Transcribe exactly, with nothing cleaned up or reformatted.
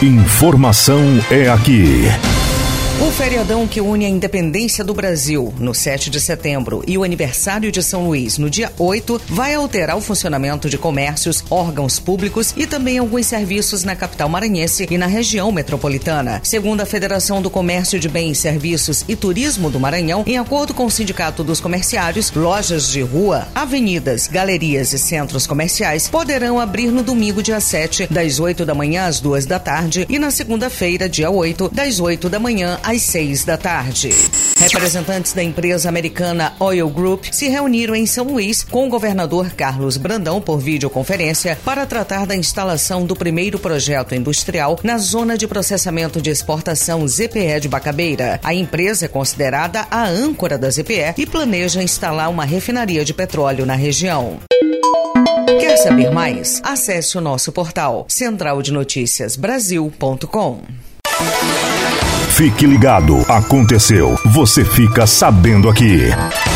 Informação é aqui. O feriadão que une a independência do Brasil, no sete de setembro, e o aniversário de São Luís, no dia oito, vai alterar o funcionamento de comércios, órgãos públicos e também alguns serviços na capital maranhense e na região metropolitana. Segundo a Federação do Comércio de Bens, Serviços e Turismo do Maranhão, em acordo com o Sindicato dos Comerciários, lojas de rua, avenidas, galerias e centros comerciais poderão abrir no domingo, dia sete, das oito da manhã às duas da tarde e na segunda-feira, dia oito, das oito da manhã às seis da tarde. Representantes da empresa americana Oil Group se reuniram em São Luís com o governador Carlos Brandão por videoconferência para tratar da instalação do primeiro projeto industrial na zona de processamento de exportação Z P E de Bacabeira. A empresa é considerada a âncora da Z P E e planeja instalar uma refinaria de petróleo na região. Quer saber mais? Acesse o nosso portal central de notícias brasil ponto com. Fique ligado, aconteceu, você fica sabendo aqui.